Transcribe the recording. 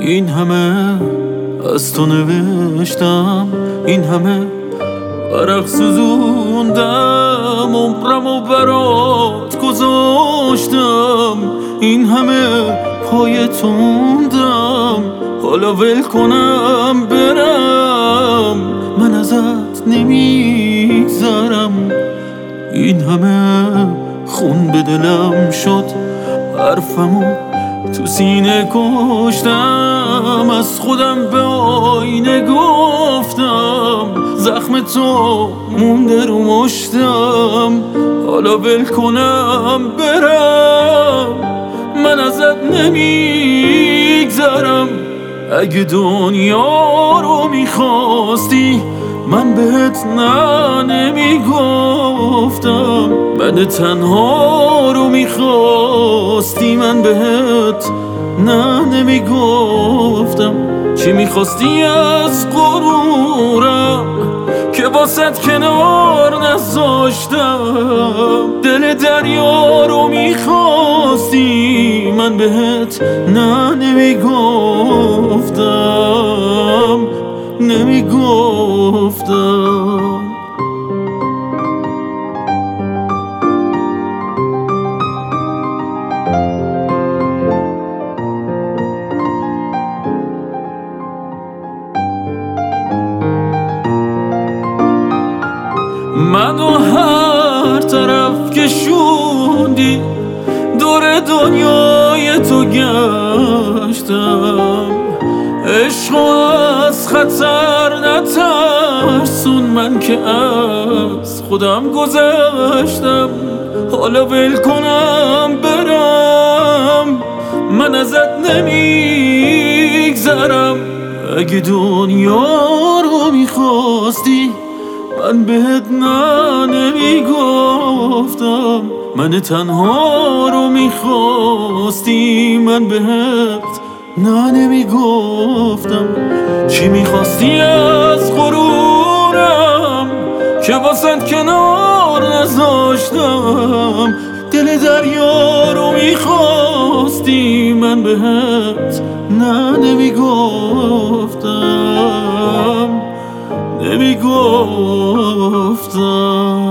این همه از تو نوشتم، این همه ورق سوزوندم، عمرمو برات گذاشتم، این همه پای توندم، حالا ول کنم برم، من ازت نمیگذرم. این همه خون به دلم شد، حرفمو تو سینه کشتم، از خودم به آینه گفتم، زخم تو مونده رو مشتم، حالا ول کنم برم، من ازت نمیگذرم. اگه دنیا رو میخواستی من بهت نه نمیگفتم، من تنها رو میخواستی من بهت نه نمیگفتم. چی میخواستی از غرورم که باست کنار نذاشتم، دل دریا رو میخواستی من بهت نه نمیگفتم نمیگفتم. منو هر طرف کشوندی، دور دنیای تو گشتم، عشق از خطر نترسون، من که از خودم گذشتم، حالا ول کنم برم، من ازت نمیگذرم. اگه دنیا رو میخواستی من بهت نه نمیگفتم، من تنها رو میخواستی من بهت نه نمیگفتم. چی میخواستی از غرورم که واسه کنار نذاشتم، دل دریا رو میخواستی من بهت نه نمیگفتم نمیگفتم.